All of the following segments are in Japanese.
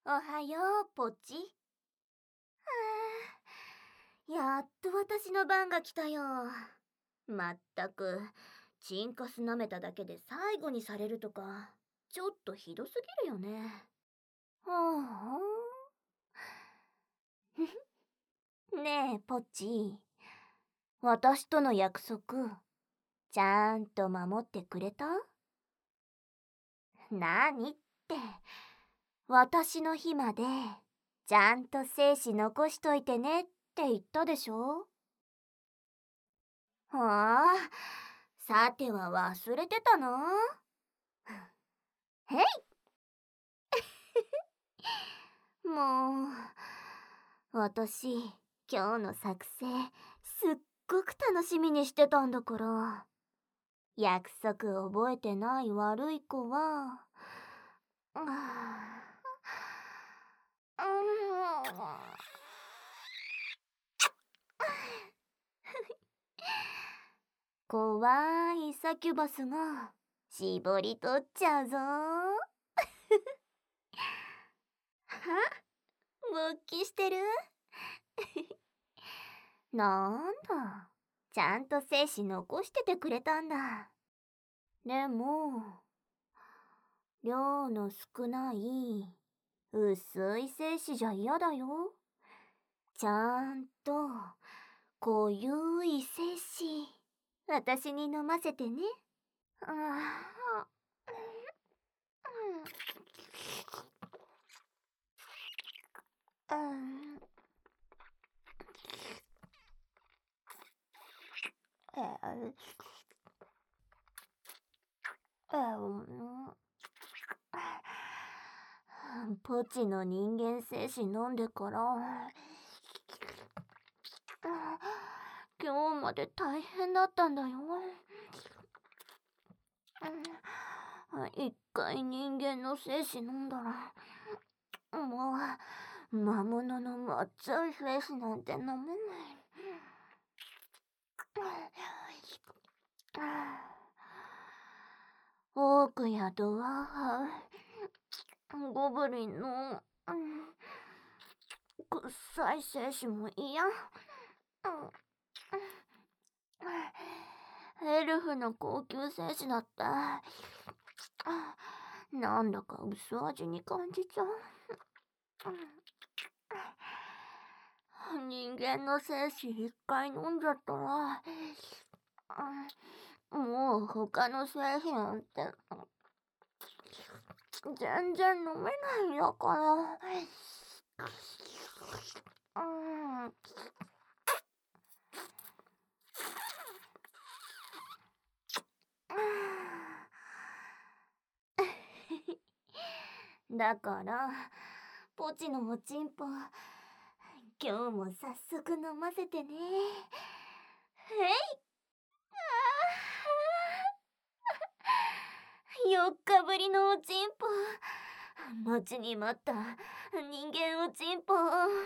おはよう、ポチ。やっと私の番が来たよ。まったく、チンカス舐めただけで最後にされるとか、ちょっとひどすぎるよね。はあ、ねえ、ポチ。私との約束、ちゃんと守ってくれた？なにって、私の日まで、ちゃんと精子残しといてねって言ったでしょ？はあ、さては忘れてたの？へいもう、私、今日の作成、すっごく楽しみにしてたんだから。約束覚えてない悪い子は、う怖いサキュバスが絞り取っちゃうぞ。は勃起してる？なんだ、ちゃんと精子残しててくれたんだ。でも、量の少ない薄い精子じゃ嫌だよ。ちゃんと濃ゆい精子、私に飲ませてね。ああ、うん、ポチの人間精子飲んでから、今日まで大変だったんだよ。一回人間の精子飲んだら、もう魔物のまっちゃい精子なんて飲めない。オークやドワーハゴブリンの、臭い精子も嫌。エルフの高級精子だった。なんだか薄味に感じちゃう。人間の精子一回飲んじゃったら、もう他の精子なんて全然飲めないんだから。だから、ポチのおちんぽ、今日も早速飲ませてね。えい4日ぶりのおちんぽ。待ちに待った人間おちんぽ。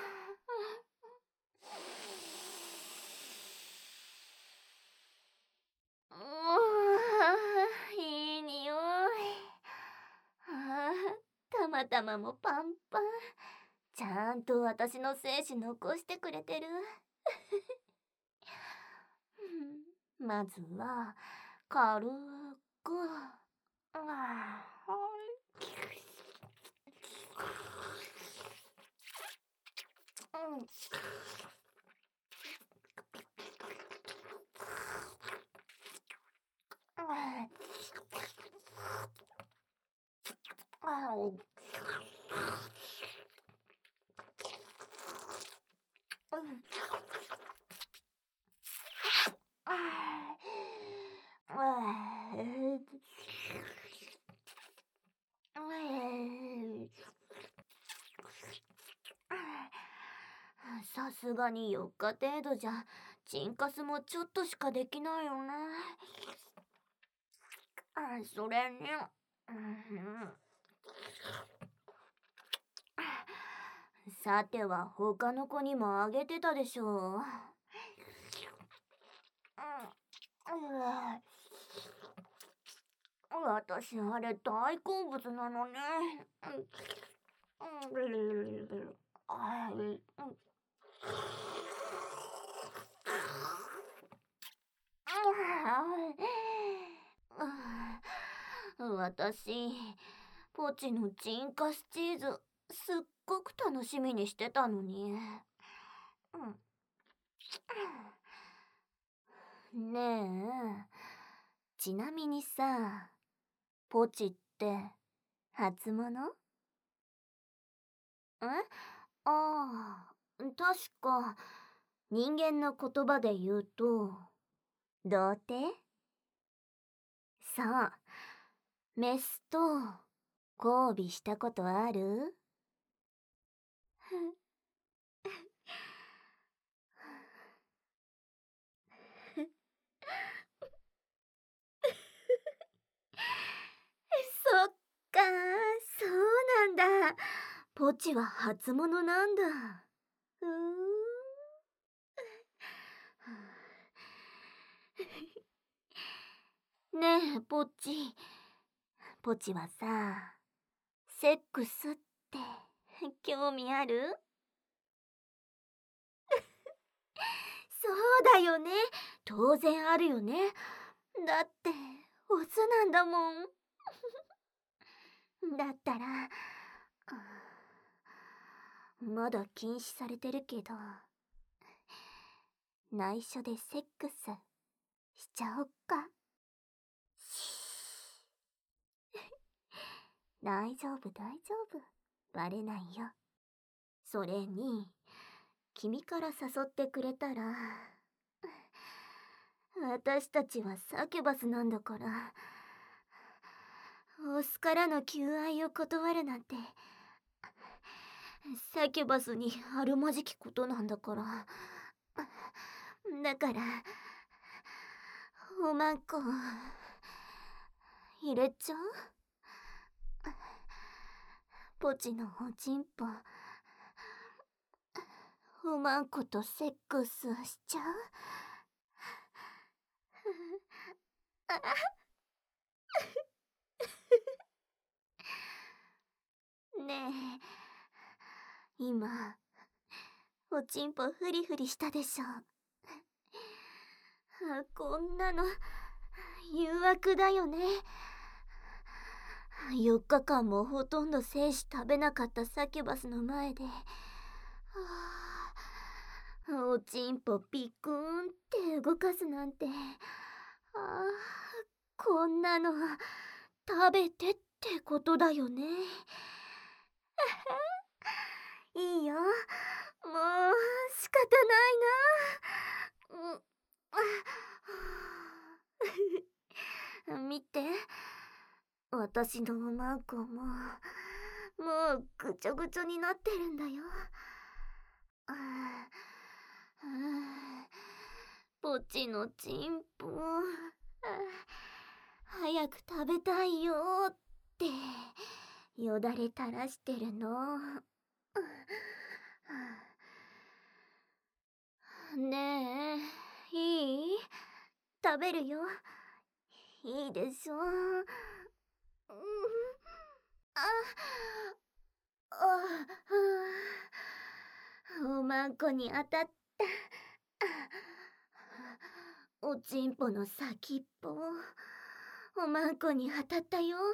いい匂い。たまたまもパンパン。ちゃんと私の精子残してくれてる。まずは軽く。さすがに4日程度じゃチンカスもちょっとしかできないよね。それに、さては他の子にもあげてたでしょう。私あれ大好物なのね。 私、ポチのチンカスチーズ、すっごく楽しみにしてたのに。ねえ、ちなみにさ、ポチって初物？ああ、確か、人間の言葉で言うと、童貞？そう、メスと交尾したことある？そっか、そうなんだ。ポチは初物なんだ。うーん。ねえ、ポチ。ポチはさ、セックスって興味ある？そうだよね。当然あるよね。だって、オスなんだもん。だったら、まだ禁止されてるけど、内緒でセックスしちゃおっか。大丈夫大丈夫。バレないよ。それに、君から誘ってくれたら、私たちはサキュバスなんだから、オスからの求愛を断るなんて、サキュバスにあるまじきことなんだから。だから、おまんこ、入れちゃう？ポチのおちんぽ、おまんことセックスしちゃう？ねえ、今、おちんぽフリフリしたでしょ。こんなの、誘惑だよね。4日間もほとんど精子食べなかったサキュバスの前で、おちんぽピクーンって動かすなんて、こんなの食べてってことだよね。いいよ、もう仕方ないな。見て、私のおまんこもうぐちょぐちょになってるんだよ。ポチのチンポ、早く食べたいよってよだれ垂らしてるの。ねえ、いい？食べるよ。いいでしょ。あ、おまんこに当たった。おちんぽの先っぽ、おまんこに当たったよ。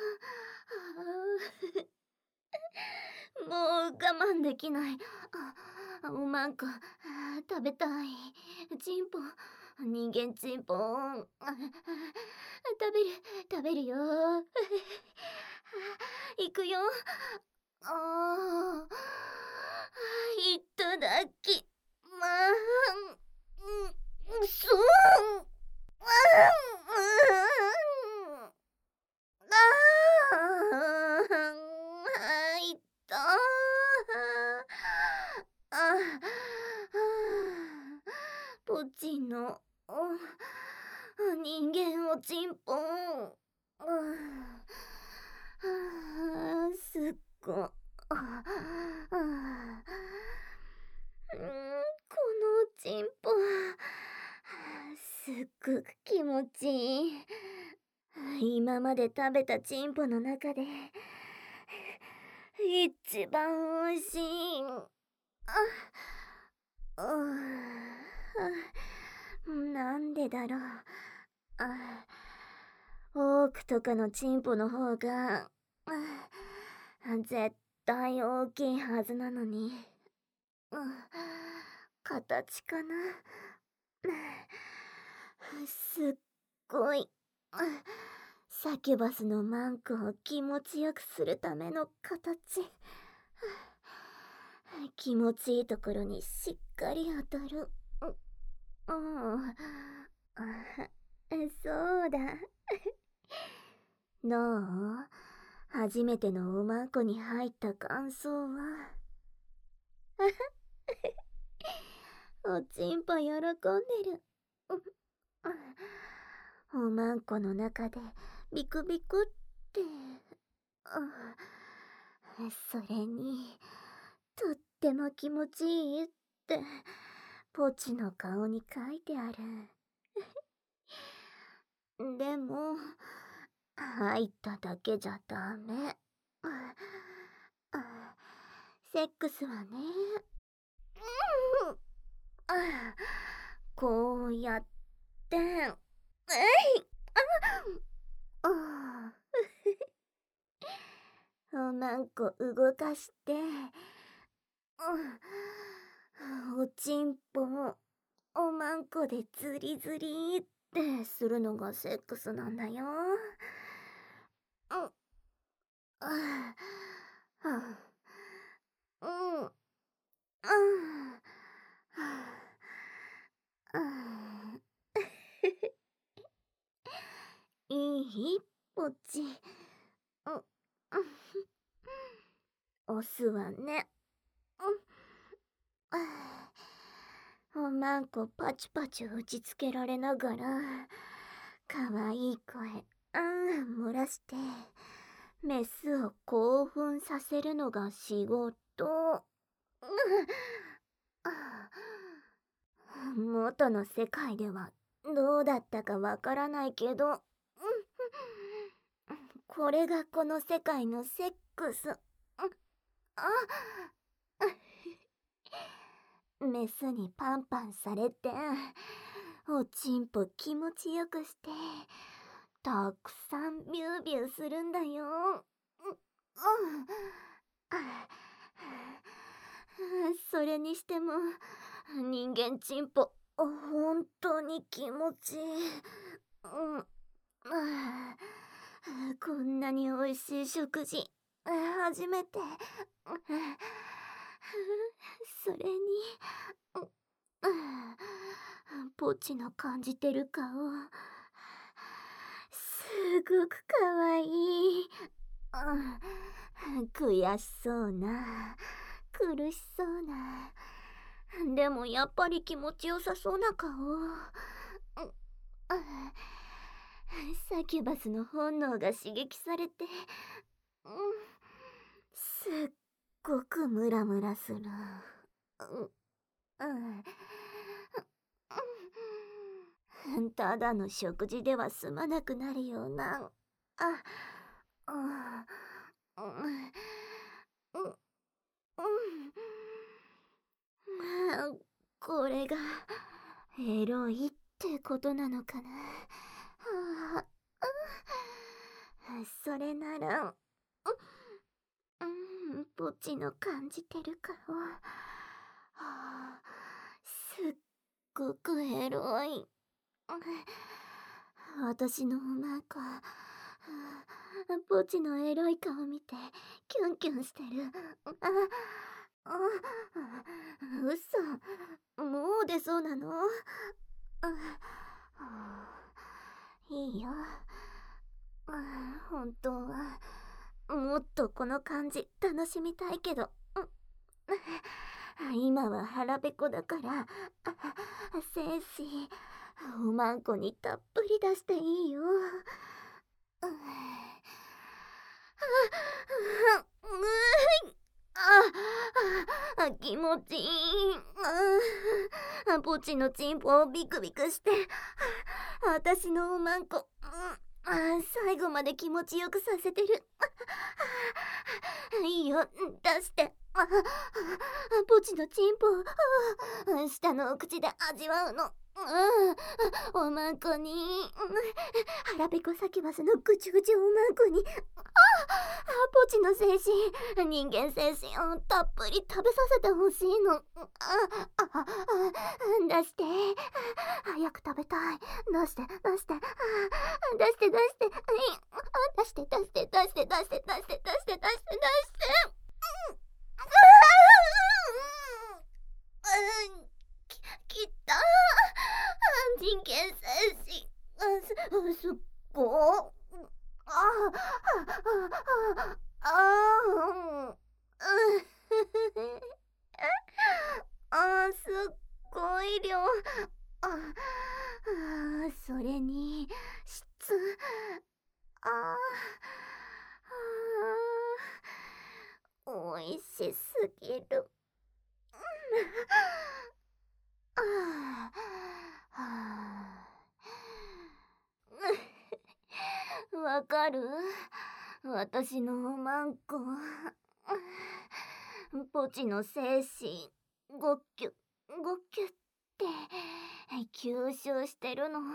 もう我慢できない。おまんこ、食べたい。ちんぽ、人間ちんぽん。食べるよ。いくよ。いただきまそう。いった。ポチの人間おちんぽん。すっご。このおちんぽ、すっごく気持ちいい。今まで食べたチンポの中で一番おいしい。なんでだろう。オークとかのチンポの方が絶対大きいはずなのに。形かな。すっごいサキュバスのマンコを気持ちよくするための形。気持ちいいところにしっかり当たる。そうだ。どう？初めてのおまんこに入った感想は？おちんぽ喜んでる。おまんこの中でビクビクって。それにとっても気持ちいいってポチの顔に書いてある。でも入っただけじゃダメ。セックスはね、こうやっておまんこ動かして、おちんぽもおまんこでズリズリってするのがセックスなんだよ。いい？ポチ。押すわね。おまんこパチパチ打ちつけられながらかわいい声漏らしてメスを興奮させるのが仕事。元の世界ではどうだったかわからないけど、これがこの世界のセックス。メスにパンパンされておちんぽ気持ちよくしてたくさんビュービューするんだよ。それにしても人間チンポ本当に気持ちいい。こんなに美味しい食事初めて。それにポチの感じてる顔すごくかわいい。悔しそうな、苦しそうな、でもやっぱり気持ちよさそうな顔。サキュバスの本能が刺激されてすっごくムラムラする。ただの食事では済まなくなるような。これがエロいってことなのかな。それならポチの感じてる顔すっごくエロい。私のおまんこポチのエロい顔見てキュンキュンしてる。嘘、もう出そうなの？いいよ。本当はもっとこの感じ楽しみたいけど今は腹ペコだから精子おまんこにたっぷり出していいよ。気持ちいい。ポチのチンポをビクビクして私のおまんこ最後まで気持ちよくさせてる。 いいよ、出して。ポチのチンポ下のお口で味わうの。おまんこに腹ペコサキバスのぐちゅぐちゅおまんこにポチの精神、人間精神をたっぷり食べさせてほしいの。出して。早く食べたい。出して、出して。出して、出して。出して、出して、出して、出して、出して、出して、出して、出して。きった人間精神。すっごあすっごい量。それに質。あおいしすぎる。わかる？私のおまんこ。ポチの精神、ごっきゅ、ごっきゅって吸収してるの。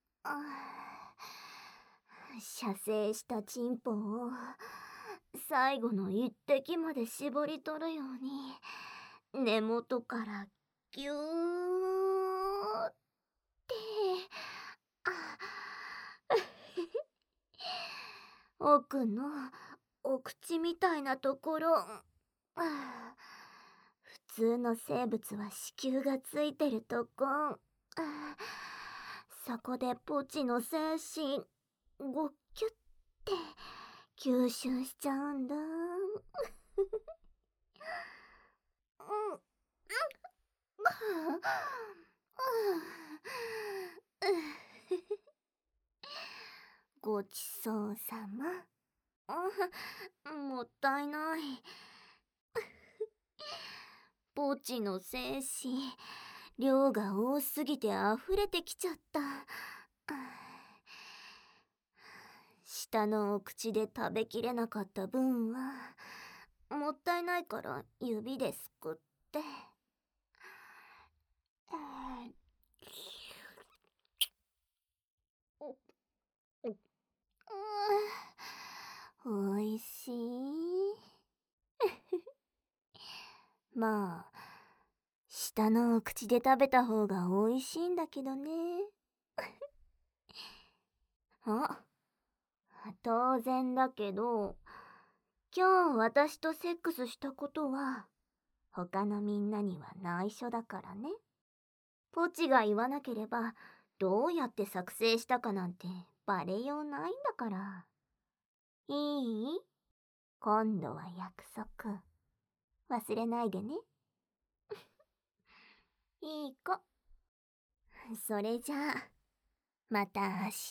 射精したチンポを最後の一滴まで絞り取るように根元からギューって奥のお口みたいなところ。普通の生物は子宮がついてるとこ。そこでポチの精神ごっきゅって吸収しちゃうんだ。ごちそうさま。もったいない。ポチの精子、量が多すぎて溢れてきちゃった。下のお口で食べきれなかった分はもったいないから指ですくって。おいしい。まあ下のお口で食べた方がおいしいんだけどね。当然だけど、今日私とセックスしたことは他のみんなには内緒だからね。ポチが言わなければどうやって作成したかなんてバレようないんだから。いい？今度は約束忘れないでね。いい子。それじゃあまた明日。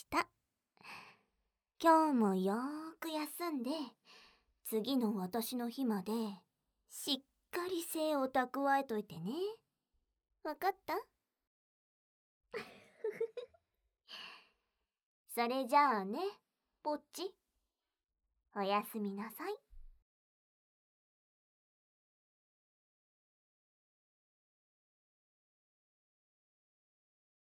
今日もよーく休んで次の私の日までしっかり精を蓄えといてね。わかった？それじゃあね、ポッチ。おやすみなさい。